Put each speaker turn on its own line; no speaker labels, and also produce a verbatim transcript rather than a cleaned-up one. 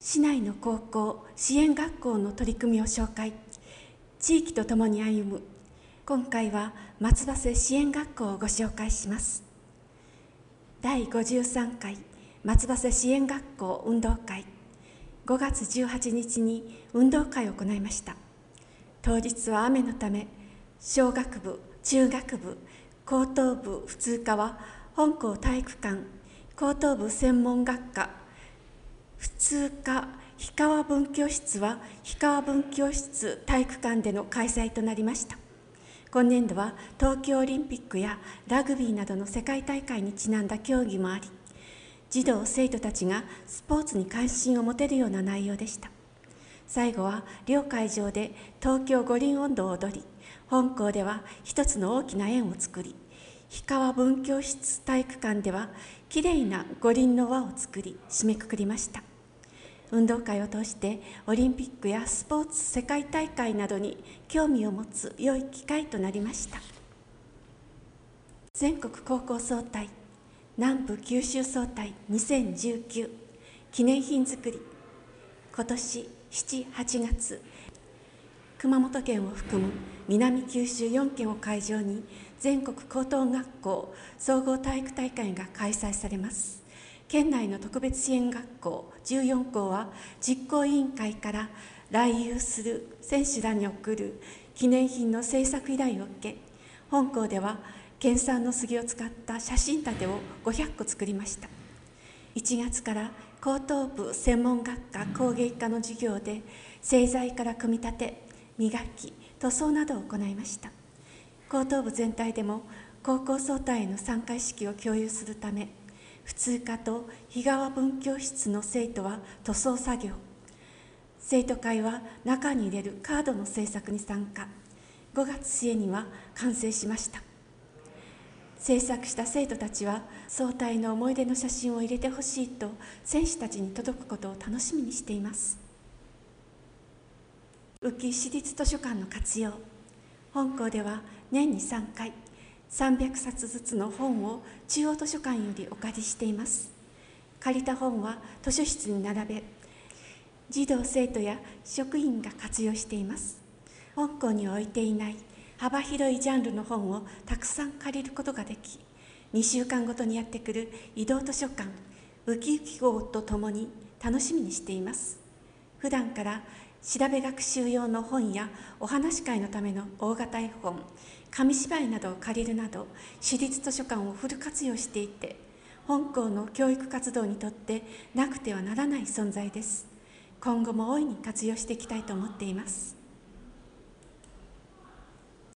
市内の高校支援学校の取り組みを紹介。地域とともに歩む。今回は松葉瀬支援学校をご紹介します。だいごじゅうさんかい松葉瀬支援学校運動会、ごがつじゅうはちにちに運動会を行いました。当日は雨のため、小学部、中学部、高等部普通科は本校体育館、高等部専門学科、普通科氷川分教室は氷川分教室体育館での開催となりました。今年度は東京オリンピックやラグビーなどの世界大会にちなんだ競技もあり、児童生徒たちがスポーツに関心を持てるような内容でした。最後は両会場で東京五輪音頭を踊り、本校では一つの大きな円を作り、氷川分教室体育館ではきれいな五輪の輪を作り締めくくりました。運動会を通してオリンピックやスポーツ世界大会などに興味を持つ良い機会となりました。全国高校総体南部九州総体にせんじゅうきゅう記念品作り。今年しち、はちがつ、熊本県を含む南九州よんけんを会場に全国高等学校総合体育大会が開催されます。県内の特別支援学校じゅうよんこうは実行委員会から来遊する選手らに贈る記念品の制作依頼を受け、本校では県産の杉を使った写真立てをごひゃっこ作りました。いちがつから高等部専門学科工芸科の授業で製材から組み立て、磨き、塗装などを行いました。高等部全体でも高校総体への参加意識を共有するため、普通科と氷川分教室の生徒は塗装作業、生徒会は中に入れるカードの制作に参加。ごがつ末には完成しました。制作した生徒たちは総体の思い出の写真を入れてほしいと選手たちに届くことを楽しみにしています。宇城市立図書館の活用。本校では年にさんかいさんびゃくさつずつの本を中央図書館よりお借りしています。借りた本は図書室に並べ、児童生徒や職員が活用しています。本校には置いていない幅広いジャンルの本をたくさん借りることができ、にしゅうかんごとにやってくる移動図書館ウキウキ号とともに楽しみにしています。普段から調べ学習用の本やお話し会のための大型絵本、紙芝居などを借りるなど私立図書館をフル活用していて、本校の教育活動にとってなくてはならない存在です。今後も大いに活用していきたいと思っています。